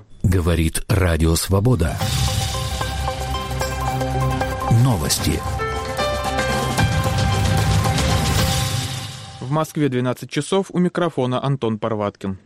Говорит Радио Свобода. Новости. В Москве 12 часов, у микрофона Антон Парваткин.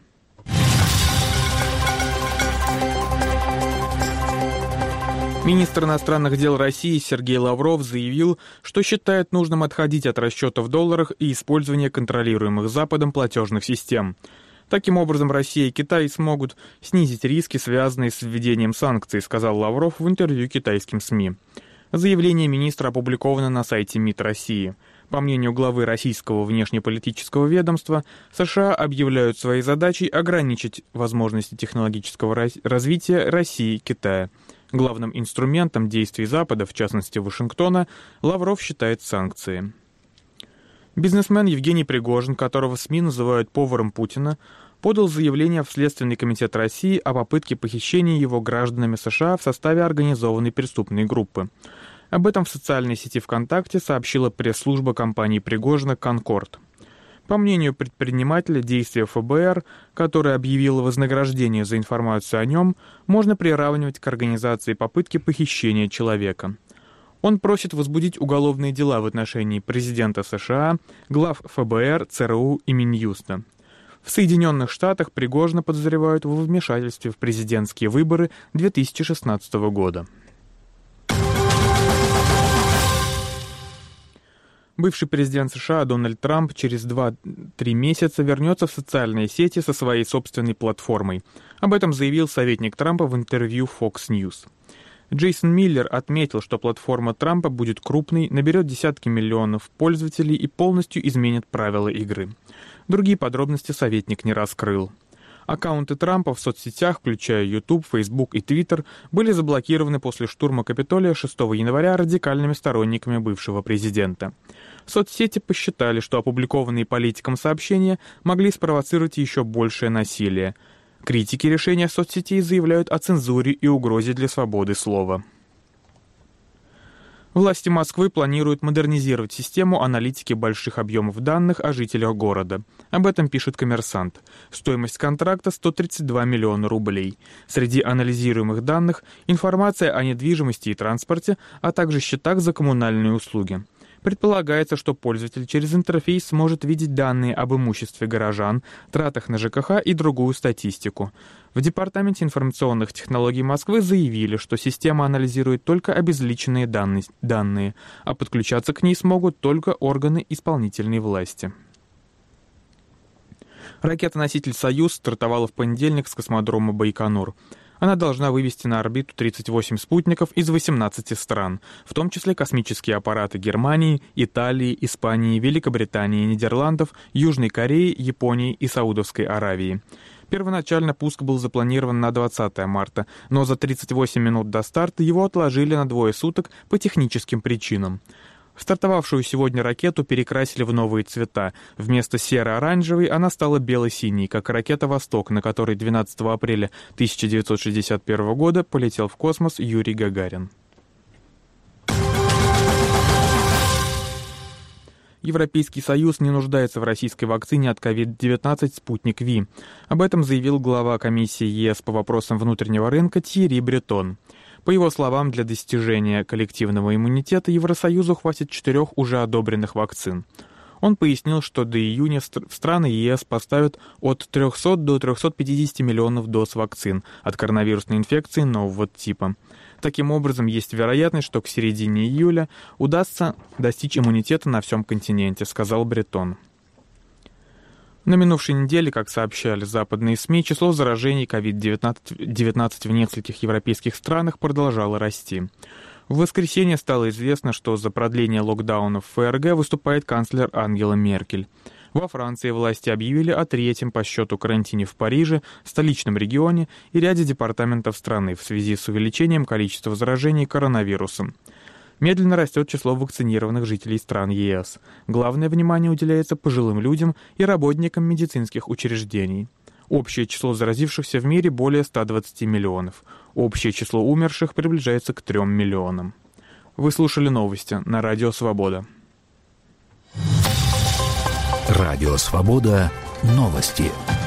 Министр иностранных дел России Сергей Лавров заявил, что считает нужным отходить от расчета в долларах и использования контролируемых Западом платежных систем. Таким образом, Россия и Китай смогут снизить риски, связанные с введением санкций, сказал Лавров в интервью китайским СМИ. Заявление министра опубликовано на сайте МИД России. По мнению главы российского внешнеполитического ведомства, США объявляют своей задачей ограничить возможности технологического развития России и Китая. Главным инструментом действий Запада, в частности Вашингтона, Лавров считает санкции. Бизнесмен Евгений Пригожин, которого СМИ называют поваром Путина, подал заявление в Следственный комитет России о попытке похищения его гражданами США в составе организованной преступной группы. Об этом в социальной сети ВКонтакте сообщила пресс-служба компании Пригожина «Конкорд». По мнению предпринимателя, действия ФБР, которое объявило вознаграждение за информацию о нем, можно приравнивать к организации попытки похищения человека. Он просит возбудить уголовные дела в отношении президента США, глав ФБР, ЦРУ и Минюста. В Соединенных Штатах Пригожина подозревают во вмешательстве в президентские выборы 2016 года. Бывший президент США Дональд Трамп через 2-3 месяца вернется в социальные сети со своей собственной платформой. Об этом заявил советник Трампа в интервью Fox News. Джейсон Миллер отметил, что платформа Трампа будет крупной, наберет десятки миллионов пользователей и полностью изменит правила игры. Другие подробности советник не раскрыл. Аккаунты Трампа в соцсетях, включая YouTube, Facebook и Twitter, были заблокированы после штурма Капитолия 6 января радикальными сторонниками бывшего президента. Соцсети посчитали, что опубликованные политиком сообщения могли спровоцировать еще большее насилие. Критики решения соцсетей заявляют о цензуре и угрозе для свободы слова. Власти Москвы планируют модернизировать систему аналитики больших объемов данных о жителях города. Об этом пишет «Коммерсант». Стоимость контракта – 132 миллиона рублей. Среди анализируемых данных – информация о недвижимости и транспорте, а также счетах за коммунальные услуги. Предполагается, что пользователь через интерфейс сможет видеть данные об имуществе горожан, тратах на ЖКХ и другую статистику. В Департаменте информационных технологий Москвы заявили, что система анализирует только обезличенные данные, а подключаться к ней смогут только органы исполнительной власти. Ракета-носитель «Союз» стартовала в понедельник с космодрома Байконур. Она должна вывести на орбиту 38 спутников из 18 стран, в том числе космические аппараты Германии, Италии, Испании, Великобритании, Нидерландов, Южной Кореи, Японии и Саудовской Аравии. Первоначально пуск был запланирован на 20 марта, но за 38 минут до старта его отложили на 2 суток по техническим причинам. Стартовавшую сегодня ракету перекрасили в новые цвета. Вместо серо-оранжевой она стала бело-синей, как ракета «Восток», на которой 12 апреля 1961 года полетел в космос Юрий Гагарин. Европейский Союз не нуждается в российской вакцине от COVID-19 «Спутник Ви». Об этом заявил глава комиссии ЕС по вопросам внутреннего рынка Тьерри Бретон. По его словам, для достижения коллективного иммунитета Евросоюзу хватит 4 уже одобренных вакцин. Он пояснил, что до июня в страны ЕС поставят от 300 до 350 миллионов доз вакцин от коронавирусной инфекции нового типа. Таким образом, есть вероятность, что к середине июля удастся достичь иммунитета на всем континенте, сказал Бретон. На минувшей неделе, как сообщали западные СМИ, число заражений COVID-19 в нескольких европейских странах продолжало расти. В воскресенье стало известно, что за продление локдаунов в ФРГ выступает канцлер Ангела Меркель. Во Франции власти объявили о 3-м по счету карантине в Париже, столичном регионе и ряде департаментов страны в связи с увеличением количества заражений коронавирусом. Медленно растет число вакцинированных жителей стран ЕС. Главное внимание уделяется пожилым людям и работникам медицинских учреждений. Общее число заразившихся в мире более 120 миллионов. Общее число умерших приближается к 3 миллионам. Вы слушали новости на Радио Свобода. Радио Свобода. Новости.